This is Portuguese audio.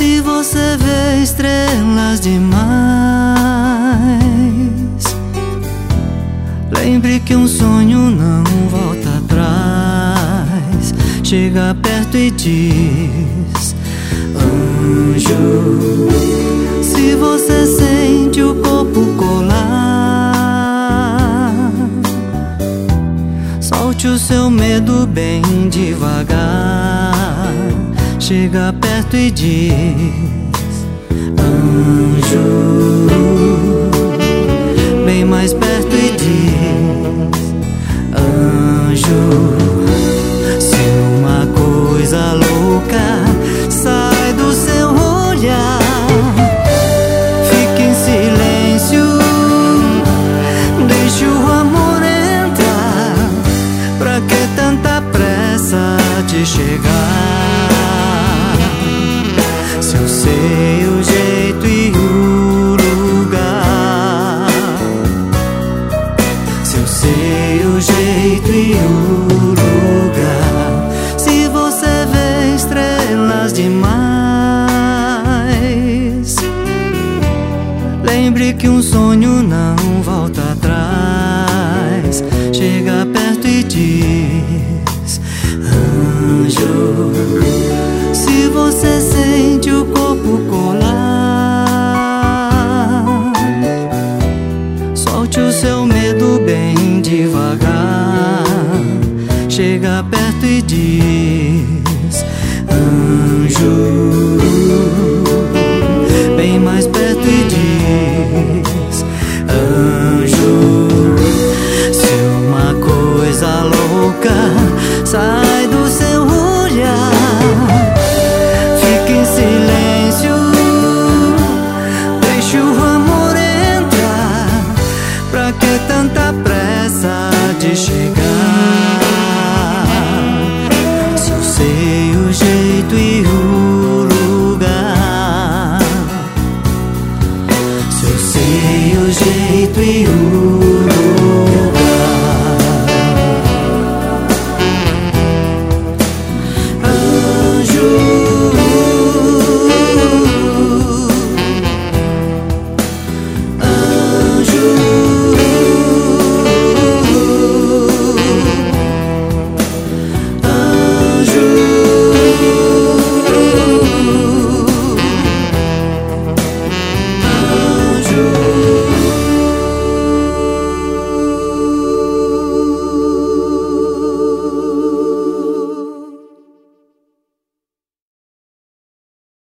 Se você vê estrelas demais, lembre que um sonho não volta atrás. Chega perto e diz: anjo. Se você sente o corpo colar, solte o seu medo bem devagar. Chega perto e diz: anjo. Bem mais perto e diz: anjo. Se uma coisa louca sai do seu olhar, fique em silêncio, deixe o amor entrar. Pra que tanta pressa de chegar? Se eu sei o jeito e o lugar, se eu sei o jeito e o lugar. Se você vê estrelas demais, lembre que um sonho não volta atrás. Chega perto e diz: